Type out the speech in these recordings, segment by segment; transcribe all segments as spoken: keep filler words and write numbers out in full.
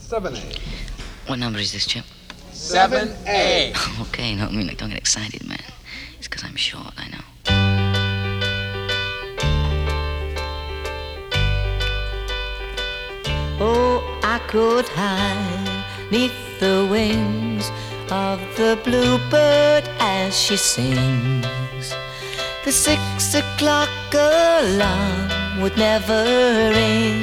seven A. What number is this, Chip? seven A. Okay, no, I mean, like, don't get excited, man. It's because I'm short, I know. Oh, I could hide neath the wings of the bluebird as she sings. The six o'clock alarm would never ring,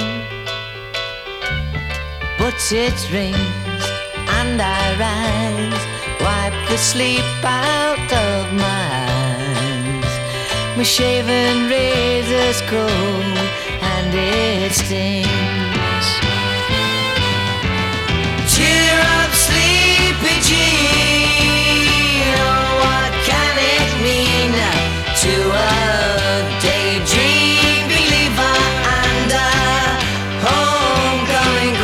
but it rings and I rise, wipe the sleep out of my eyes. My shaven razor's cold and it stings. Cheer up, sleepy Jean. Oh, what can it mean to a daydream believer and a homecoming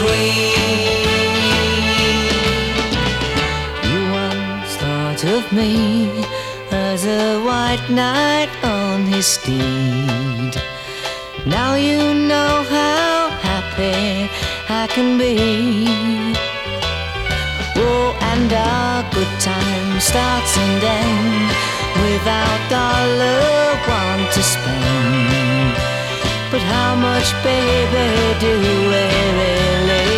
queen? You once thought of me as a white knight on his steed. Now you know how happy I can be. Oh, and our good time starts and ends without dollar one to spend. But how much, baby, do we really